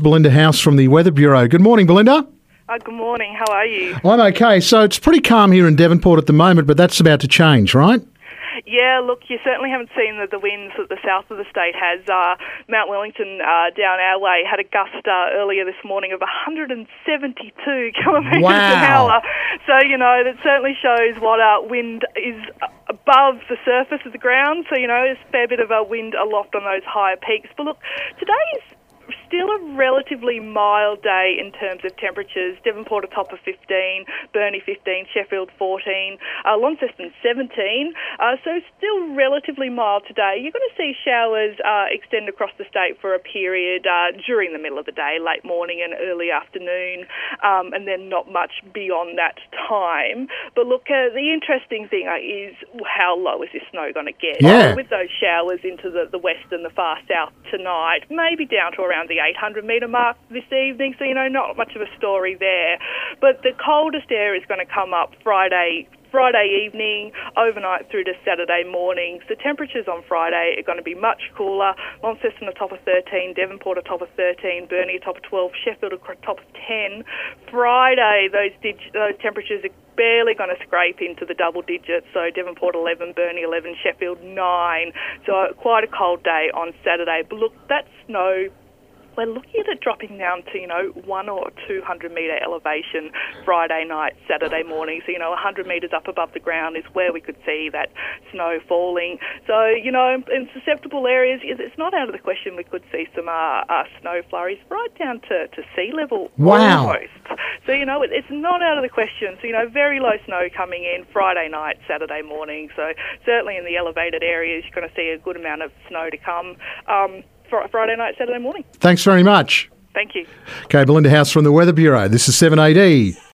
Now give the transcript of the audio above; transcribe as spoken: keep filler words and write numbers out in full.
Belinda House from the Weather Bureau. Good morning, Belinda. Uh, good morning. How are you? I'm okay. So it's pretty calm here in Devonport at the moment, but that's about to change, right? Yeah, look, you certainly haven't seen the, the winds that the south of the state has. Uh, Mount Wellington uh, down our way had a gust uh, earlier this morning of one hundred seventy-two kilometres Wow. an hour. So, you know, that certainly shows what uh, wind is above the surface of the ground. So, you know, there's a fair bit of uh, wind aloft on those higher peaks. But look, today's still a relatively mild day in terms of temperatures. Devonport a top of fifteen, Burnie fifteen, Sheffield fourteen, uh, Launceston seventeen. Uh, so still relatively mild today. You're going to see showers uh, extend across the state for a period uh, during the middle of the day, late morning and early afternoon, um, and then not much beyond that time. But look, uh, the interesting thing uh, is how low is this snow going to get? Yeah. Uh, with those showers into the, the west and the far south tonight, maybe down to around the eight hundred metre mark this evening, so, you know, not much of a story there. But the coldest air is going to come up Friday Friday evening, overnight through to Saturday morning. So temperatures on Friday are going to be much cooler. Launceston a top of thirteen, Devonport a top of thirteen, Burnie a top of twelve, Sheffield a top of ten. Friday, those, dig- those temperatures are barely going to scrape into the double digits, so Devonport eleven, Burnie eleven, Sheffield nine. So quite a cold day on Saturday. But look, that snow, we're looking at it dropping down to, you know, one or two hundred metre elevation Friday night, Saturday morning. So, you know, one hundred metres up above the ground is where we could see that snow falling. So, you know, in susceptible areas, it's not out of the question we could see some uh, uh, snow flurries right down to, to sea level. Wow. Almost. So, you know, it, it's not out of the question. So, you know, very low snow coming in Friday night, Saturday morning. So certainly in the elevated areas, you're going to see a good amount of snow to come. Um, Friday night, Saturday morning. Thanks very much. Thank you. Okay, Belinda House from the Weather Bureau. This is seven eighty.